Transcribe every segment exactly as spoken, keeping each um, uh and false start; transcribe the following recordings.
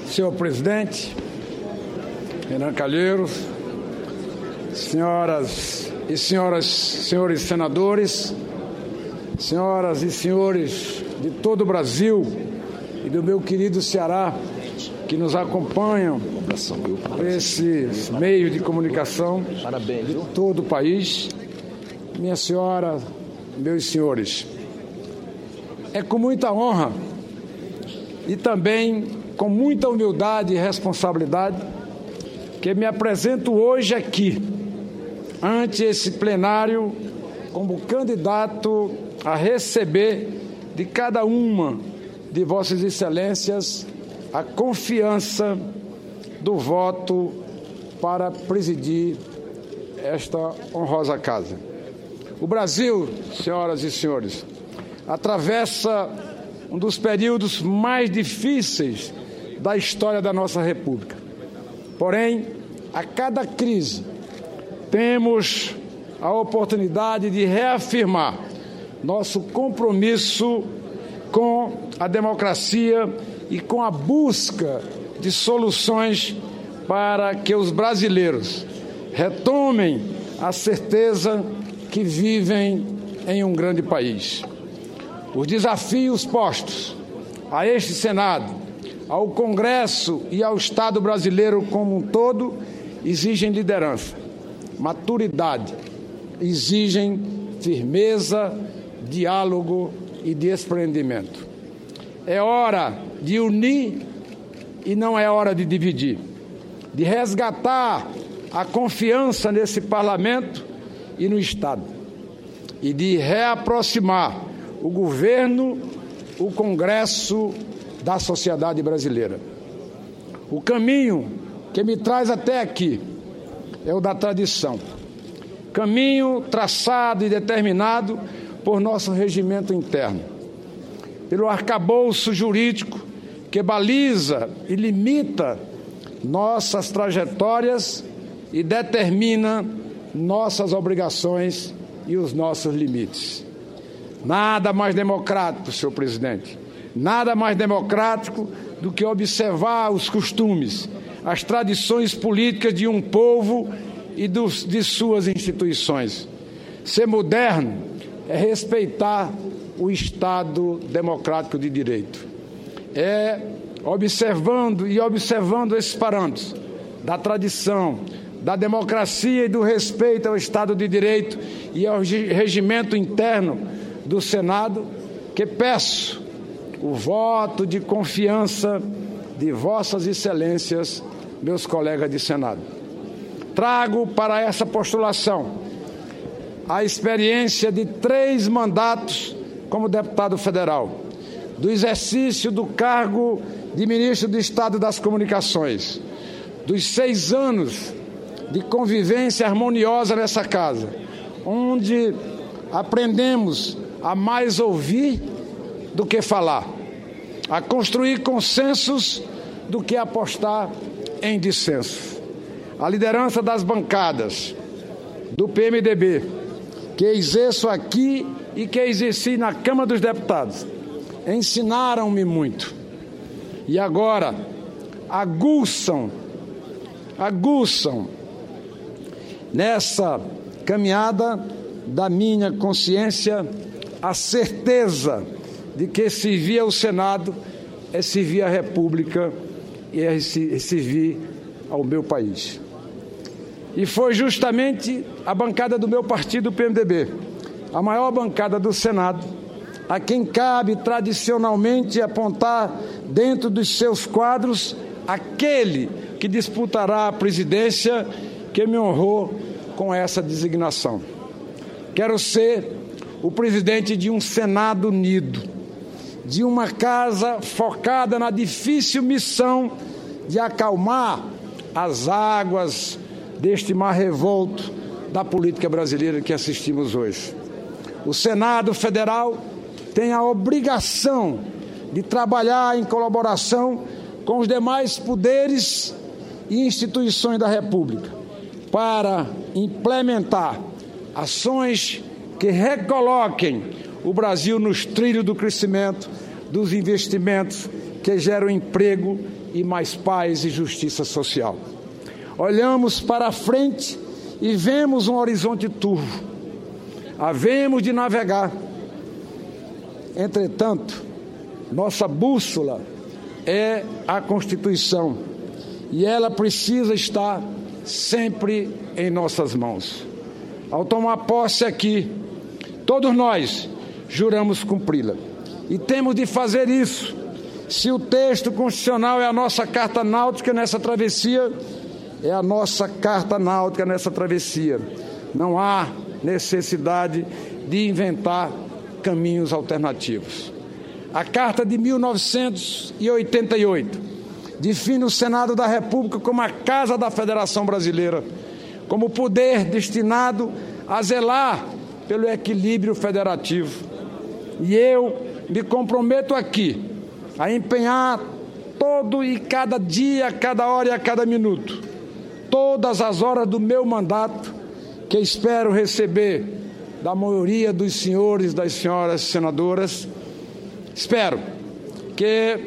Senhor presidente, Renan Calheiros, senhoras e senhoras, senhores senadores, senhoras e senhores de todo o Brasil e do meu querido Ceará, que nos acompanham por esses meios de comunicação de todo o país, minha senhora, meus senhores, é com muita honra e também com muita humildade e responsabilidade que me apresento hoje aqui, ante esse plenário, como candidato a receber de cada uma de Vossas Excelências a confiança do voto para presidir esta honrosa casa. O Brasil, senhoras e senhores, atravessa um dos períodos mais difíceis da história da nossa República. Porém, a cada crise, temos a oportunidade de reafirmar nosso compromisso com a democracia e com a busca de soluções para que os brasileiros retomem a certeza que vivem em um grande país. Os desafios postos a este Senado, ao Congresso e ao Estado brasileiro como um todo exigem liderança, maturidade, exigem firmeza, diálogo e desprendimento. É hora de unir e não é hora de dividir, de resgatar a confiança nesse parlamento e no Estado e de reaproximar o governo, o Congresso da sociedade brasileira. O caminho que me traz até aqui é o da tradição, caminho traçado e determinado por nosso regimento interno, pelo arcabouço jurídico que baliza e limita nossas trajetórias e determina nossas obrigações e os nossos limites. Nada mais democrático, senhor presidente, nada mais democrático do que observar os costumes, as tradições políticas de um povo e dos, de suas instituições. Ser moderno é respeitar o Estado democrático de direito. É observando e observando esses parâmetros da tradição, da democracia e do respeito ao Estado de Direito e ao regimento interno do Senado, que peço o voto de confiança de Vossas Excelências, meus colegas de Senado. Trago para essa postulação a experiência de três mandatos como deputado federal, do exercício do cargo de ministro do Estado das Comunicações, dos seis anos de convivência harmoniosa nessa casa, onde aprendemos a mais ouvir do que falar, a construir consensos do que apostar em dissensos. A liderança das bancadas do P M D B, que exerço aqui e que exerci na Câmara dos Deputados, ensinaram-me muito. E agora aguçam, aguçam nessa caminhada da minha consciência a certeza de que servir ao Senado é servir à República e é servir ao meu país. E foi justamente a bancada do meu partido, o P M D B, a maior bancada do Senado, a quem cabe tradicionalmente apontar dentro dos seus quadros aquele que disputará a presidência, que me honrou com essa designação. Quero ser o presidente de um Senado unido, de uma casa focada na difícil missão de acalmar as águas deste mar revolto da política brasileira que assistimos hoje. O Senado Federal tem a obrigação de trabalhar em colaboração com os demais poderes e instituições da República para implementar ações que recoloquem o Brasil nos trilhos do crescimento, dos investimentos que geram emprego e mais paz e justiça social. Olhamos para frente e vemos um horizonte turvo. Havemos de navegar. Entretanto, nossa bússola é a Constituição e ela precisa estar sempre em nossas mãos. Ao tomar posse aqui, todos nós juramos cumpri-la. E temos de fazer isso. Se o texto constitucional é a nossa carta náutica nessa travessia, é a nossa carta náutica nessa travessia. Não há necessidade de inventar caminhos alternativos. A Carta de mil novecentos e oitenta e oito define o Senado da República como a Casa da Federação Brasileira, como poder destinado a zelar pelo equilíbrio federativo. E eu me comprometo aqui a empenhar todo e cada dia, cada hora e a cada minuto, todas as horas do meu mandato, que espero receber da maioria dos senhores, das senhoras senadoras. Espero que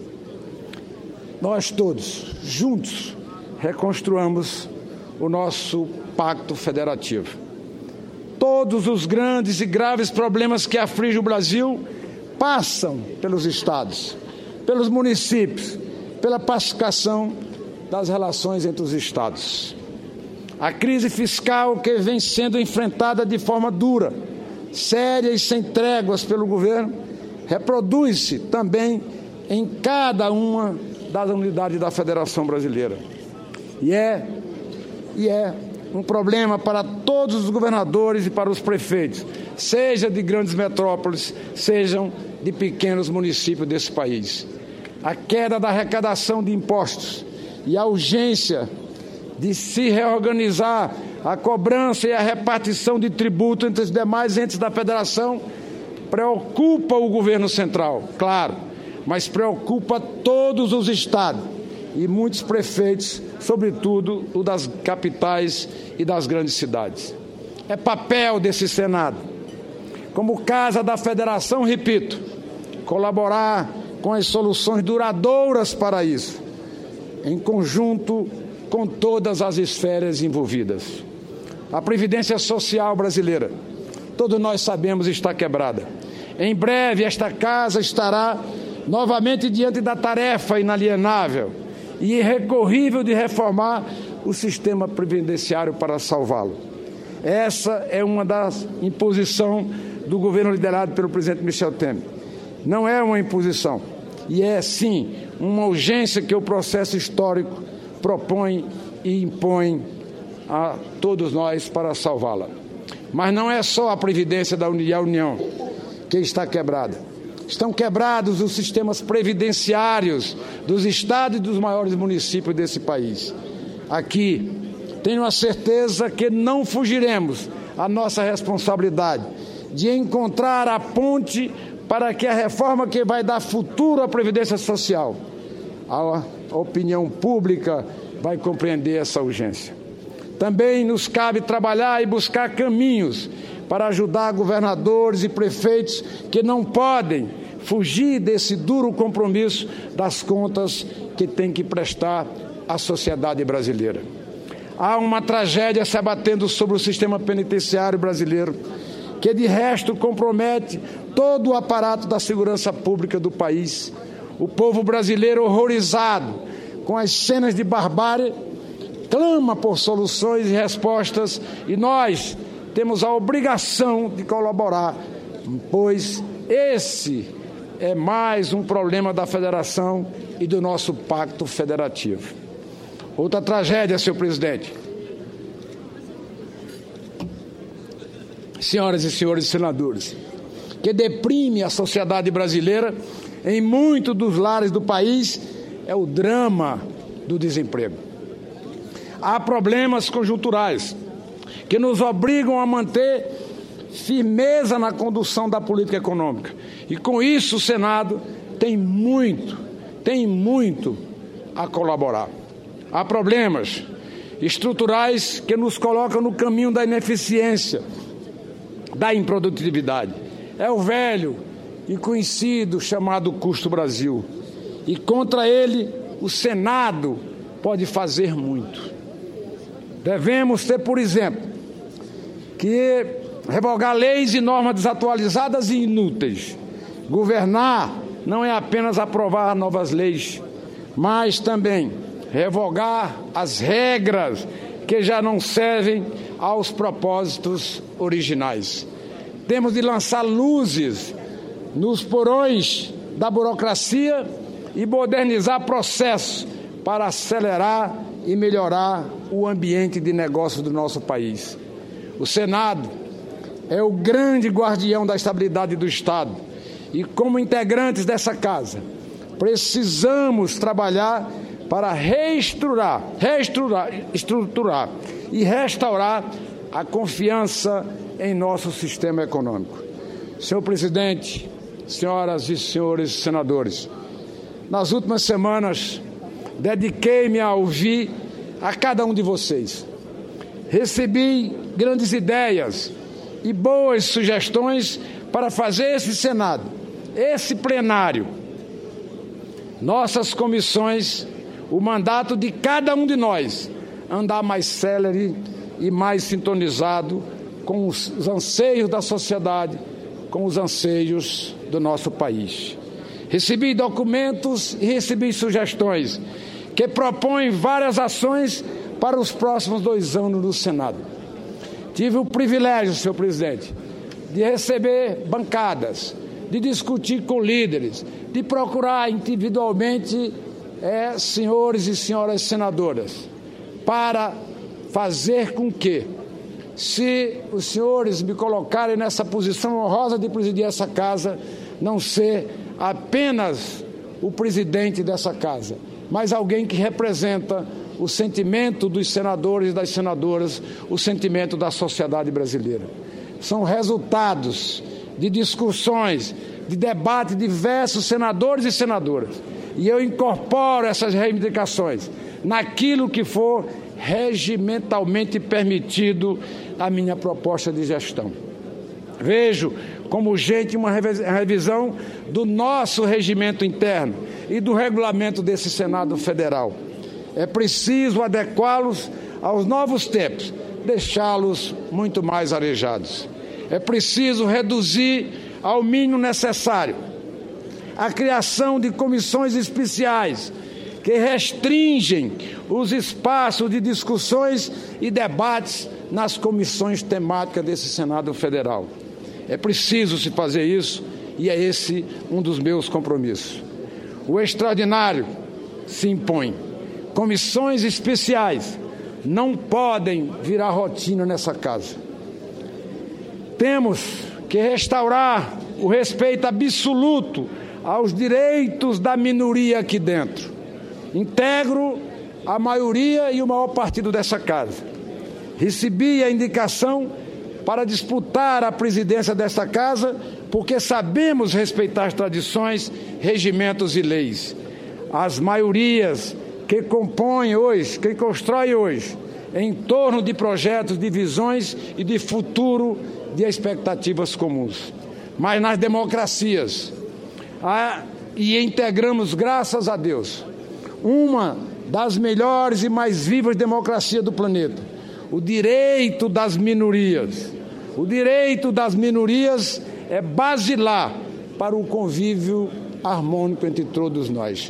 nós todos, juntos, reconstruamos o nosso pacto federativo. Todos os grandes e graves problemas que afligem o Brasil passam pelos estados, pelos municípios, pela pacificação das relações entre os estados. A crise fiscal que vem sendo enfrentada de forma dura, séria e sem tréguas pelo governo, reproduz-se também em cada uma das unidades da Federação Brasileira. E é, e é um problema para todos os governadores e para os prefeitos, seja de grandes metrópoles, sejam de pequenos municípios desse país. A queda da arrecadação de impostos e a urgência de se reorganizar a cobrança e a repartição de tributo entre os demais entes da federação preocupa o governo central, claro, mas preocupa todos os estados e muitos prefeitos, sobretudo o das capitais e das grandes cidades. É papel desse Senado, como Casa da Federação, repito, colaborar com as soluções duradouras para isso, em conjunto com todas as esferas envolvidas. A Previdência Social brasileira, todos nós sabemos, está quebrada. Em breve, esta casa estará novamente diante da tarefa inalienável e irrecorrível de reformar o sistema previdenciário para salvá-lo. Essa é uma das imposições do governo liderado pelo presidente Michel Temer. Não é uma imposição, e é, sim, uma urgência que o processo histórico propõe e impõe a todos nós para salvá-la. Mas não é só a Previdência da União que está quebrada. Estão quebrados os sistemas previdenciários dos estados e dos maiores municípios desse país. Aqui, tenho a certeza que não fugiremos à nossa responsabilidade de encontrar a ponte para que a reforma que vai dar futuro à Previdência Social, a opinião pública vai compreender essa urgência. Também nos cabe trabalhar e buscar caminhos para ajudar governadores e prefeitos que não podem fugir desse duro compromisso das contas que tem que prestar à sociedade brasileira. Há uma tragédia se abatendo sobre o sistema penitenciário brasileiro, que de resto compromete todo o aparato da segurança pública do país. O povo brasileiro, horrorizado com as cenas de barbárie, clama por soluções e respostas, e nós temos a obrigação de colaborar, pois esse é mais um problema da federação e do nosso pacto federativo. Outra tragédia, senhor presidente. Senhoras e senhores senadores, que deprime a sociedade brasileira em muitos dos lares do país é o drama do desemprego. Há problemas conjunturais que nos obrigam a manter firmeza na condução da política econômica. E com isso o Senado tem muito, tem muito a colaborar. Há problemas estruturais que nos colocam no caminho da ineficiência, da improdutividade. É o velho e conhecido chamado custo Brasil. E contra ele o Senado pode fazer muito. Devemos ter, por exemplo, que revogar leis e normas desatualizadas e inúteis. Governar não é apenas aprovar novas leis, mas também revogar as regras que já não servem aos propósitos originais. Temos de lançar luzes nos porões da burocracia e modernizar processos para acelerar e melhorar o ambiente de negócio do nosso país. O Senado é o grande guardião da estabilidade do Estado e, como integrantes dessa casa, precisamos trabalhar para reestruturar, reestruturar estruturar e restaurar a confiança em nosso sistema econômico. Senhor presidente, senhoras e senhores senadores, nas últimas semanas dediquei-me a ouvir a cada um de vocês. Recebi grandes ideias e boas sugestões para fazer esse Senado, esse plenário, nossas comissões, o mandato de cada um de nós andar mais célere e mais sintonizado com os anseios da sociedade, com os anseios do nosso país. Recebi documentos e recebi sugestões que propõem várias ações para os próximos dois anos no Senado. Tive o privilégio, senhor presidente, de receber bancadas, de discutir com líderes, de procurar individualmente é, senhores e senhoras senadoras, para fazer com que, se os senhores me colocarem nessa posição honrosa de presidir essa casa, não ser apenas o presidente dessa casa, mas alguém que representa o sentimento dos senadores e das senadoras, o sentimento da sociedade brasileira. São resultados de discussões, de debate de diversos senadores e senadoras. E eu incorporo essas reivindicações naquilo que for regimentalmente permitido a minha proposta de gestão. Vejo como urgente uma revisão do nosso regimento interno e do regulamento desse Senado Federal. É preciso adequá-los aos novos tempos, deixá-los muito mais arejados. É preciso reduzir ao mínimo necessário a criação de comissões especiais que restringem os espaços de discussões e debates nas comissões temáticas desse Senado Federal. É preciso se fazer isso e é esse um dos meus compromissos. O extraordinário se impõe. Comissões especiais não podem virar rotina nessa casa. Temos que restaurar o respeito absoluto aos direitos da minoria aqui dentro. Integro a maioria e o maior partido dessa casa. Recebi a indicação para disputar a presidência desta casa, porque sabemos respeitar as tradições, regimentos e leis. As maiorias que compõem hoje, que constroem hoje, em torno de projetos, de visões e de futuro, de expectativas comuns. Mas nas democracias, a, e integramos, graças a Deus, uma das melhores e mais vivas democracias do planeta, o direito das minorias. O direito das minorias é basilar para o convívio harmônico entre todos nós.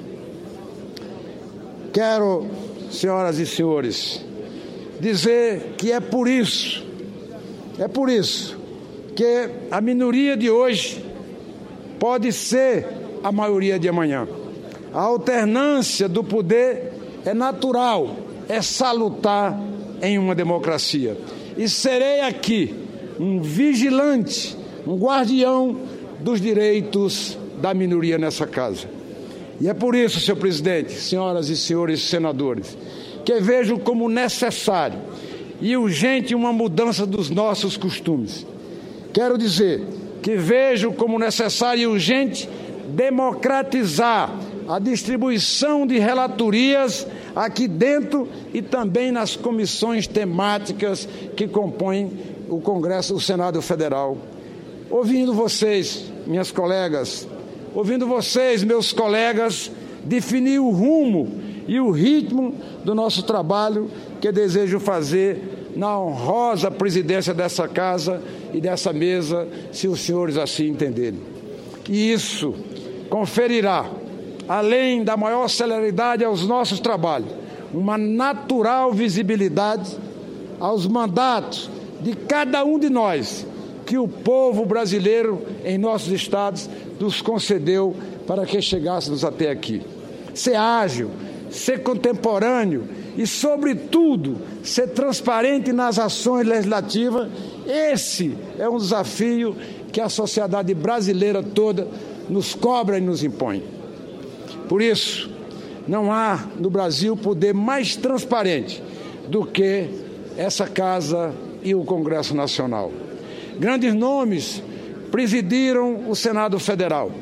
Quero, senhoras e senhores, dizer que é por isso, é por isso que a minoria de hoje pode ser a maioria de amanhã. A alternância do poder é natural, é salutar em uma democracia. E serei aqui um vigilante, um guardião dos direitos da minoria nessa casa. E é por isso, senhor presidente, senhoras e senhores senadores, que vejo como necessário e urgente uma mudança dos nossos costumes. Quero dizer que vejo como necessário e urgente democratizar a distribuição de relatorias aqui dentro e também nas comissões temáticas que compõem o Congresso, o Senado Federal. Ouvindo vocês, minhas colegas, ouvindo vocês, meus colegas, definir o rumo e o ritmo do nosso trabalho que desejo fazer na honrosa presidência dessa casa e dessa mesa, se os senhores assim entenderem. E isso conferirá, além da maior celeridade aos nossos trabalhos, uma natural visibilidade aos mandatos de cada um de nós que o povo brasileiro em nossos estados nos concedeu para que chegássemos até aqui. Ser ágil, ser contemporâneo e, sobretudo, ser transparente nas ações legislativas, esse é um desafio que a sociedade brasileira toda nos cobra e nos impõe. Por isso, não há no Brasil poder mais transparente do que essa Casa e o Congresso Nacional. Grandes nomes presidiram o Senado Federal,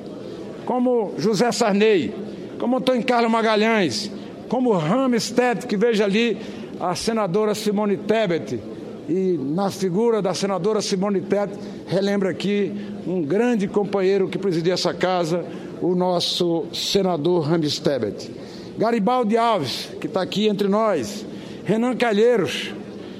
como José Sarney, como Antônio Carlos Magalhães, como Rames Tebet, que veja ali a senadora Simone Tebet, e na figura da senadora Simone Tebet, relembra aqui um grande companheiro que presidia essa casa, o nosso senador Rames Tebet. Garibaldi Alves, que está aqui entre nós, Renan Calheiros,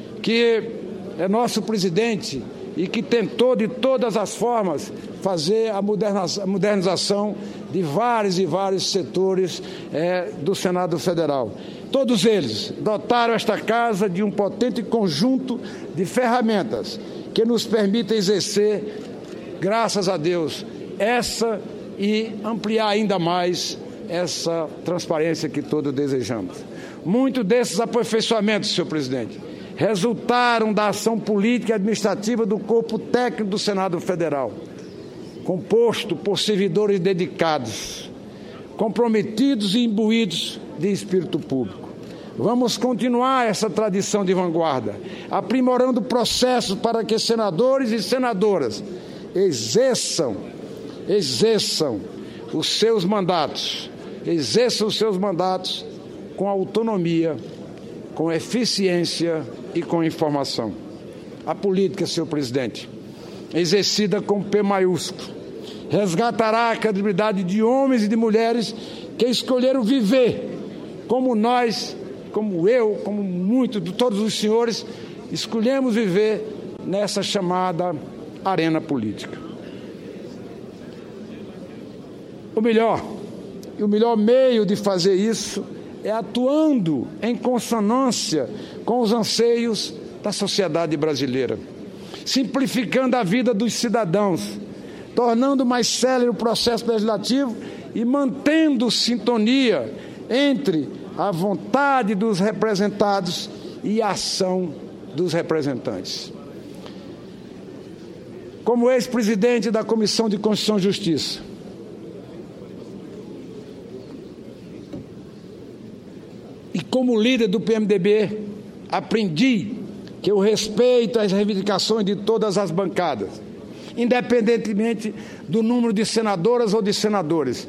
que é nosso presidente e que tentou de todas as formas fazer a modernização de vários e vários setores é, do Senado Federal. Todos eles dotaram esta casa de um potente conjunto de ferramentas que nos permitem exercer, graças a Deus, essa e ampliar ainda mais essa transparência que todos desejamos. Muitos desses aperfeiçoamentos, senhor presidente, resultaram da ação política e administrativa do corpo técnico do Senado Federal, composto por servidores dedicados, comprometidos e imbuídos de espírito público. Vamos continuar essa tradição de vanguarda, aprimorando processos para que senadores e senadoras exerçam, exerçam os seus mandatos, exerçam os seus mandatos com autonomia, com eficiência e com informação. A política, senhor presidente, exercida com P maiúsculo, resgatará a credibilidade de homens e de mulheres que escolheram viver como nós, como eu, como muitos de todos os senhores, escolhemos viver nessa chamada arena política. O melhor, e o melhor meio de fazer isso é atuando em consonância com os anseios da sociedade brasileira, simplificando a vida dos cidadãos, tornando mais célere o processo legislativo e mantendo sintonia entre a vontade dos representados e a ação dos representantes. Como ex-presidente da Comissão de Constituição e Justiça, e como líder do P M D B, aprendi que o respeito às reivindicações de todas as bancadas, independentemente do número de senadoras ou de senadores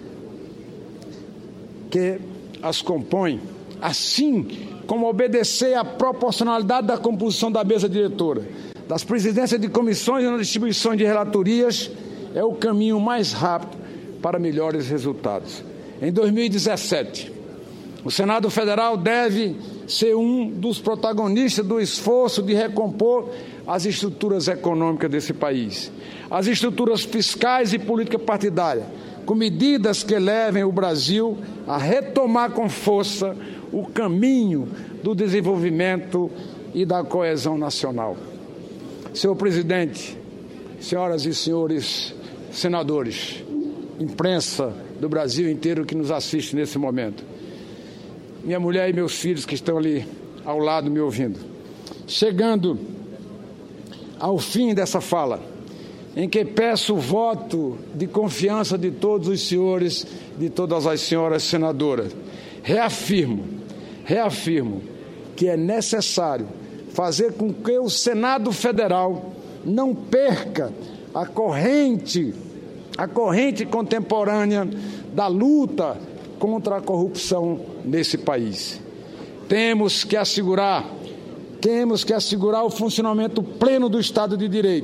que as compõem, assim como obedecer à proporcionalidade da composição da mesa diretora, das presidências de comissões e na distribuição de relatorias, é o caminho mais rápido para melhores resultados. Em dois mil e dezessete, o Senado Federal deve ser um dos protagonistas do esforço de recompor as estruturas econômicas desse país, as estruturas fiscais e política partidária, com medidas que levem o Brasil a retomar com força o caminho do desenvolvimento e da coesão nacional. Senhor presidente, senhoras e senhores senadores, imprensa do Brasil inteiro que nos assiste nesse momento, minha mulher e meus filhos que estão ali ao lado me ouvindo, chegando ao fim dessa fala, em que peço o voto de confiança de todos os senhores, de todas as senhoras senadoras, reafirmo, reafirmo que é necessário fazer com que o Senado Federal não perca a corrente, a corrente contemporânea da luta contra a corrupção nesse país. Temos que assegurar, temos que assegurar o funcionamento pleno do Estado de Direito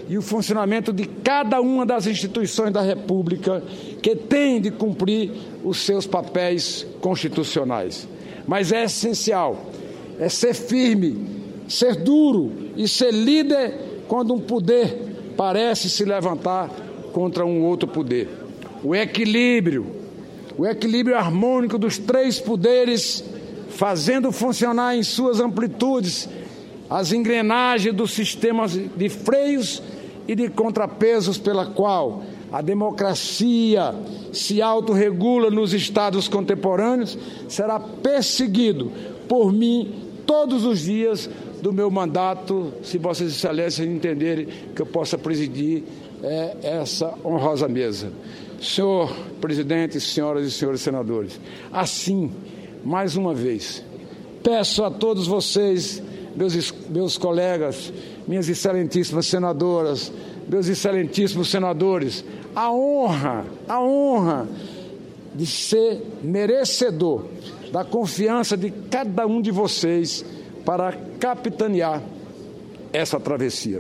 e o funcionamento de cada uma das instituições da República que têm de cumprir os seus papéis constitucionais. Mas é essencial, é ser firme, ser duro e ser líder quando um poder parece se levantar contra um outro poder. O equilíbrio, o equilíbrio harmônico dos três poderes, fazendo funcionar em suas amplitudes as engrenagens do sistema de freios e de contrapesos pela qual a democracia se autorregula nos estados contemporâneos, será perseguido por mim todos os dias do meu mandato, se Vossas Excelências entenderem que eu possa presidir é, essa honrosa mesa. Senhor presidente, senhoras e senhores senadores, assim, mais uma vez, peço a todos vocês, meus, meus colegas, minhas excelentíssimas senadoras, meus excelentíssimos senadores, a honra, a honra de ser merecedor da confiança de cada um de vocês para capitanear essa travessia.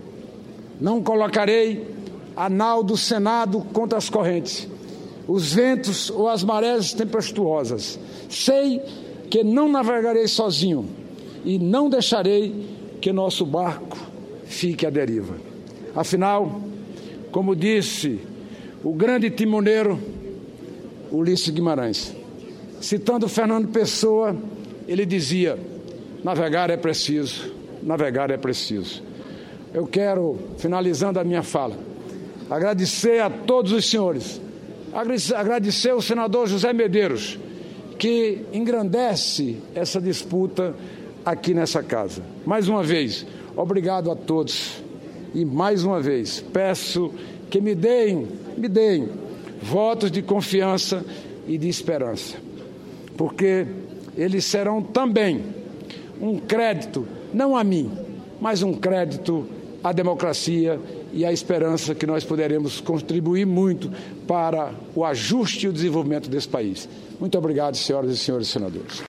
Não colocarei a nau do Senado contra as correntes, os ventos ou as marés tempestuosas. Sei que não navegarei sozinho e não deixarei que nosso barco fique à deriva. Afinal, como disse o grande timoneiro Ulisses Guimarães, citando Fernando Pessoa, ele dizia: navegar é preciso, navegar é preciso. Eu quero, finalizando a minha fala, agradecer a todos os senhores, agradecer ao senador José Medeiros, que engrandece essa disputa aqui nessa casa. Mais uma vez, obrigado a todos. E mais uma vez, peço que me deem, me deem votos de confiança e de esperança, porque eles serão também um crédito, não a mim, mas um crédito à democracia e à esperança que nós poderemos contribuir muito para o ajuste e o desenvolvimento desse país. Muito obrigado, senhoras e senhores senadores.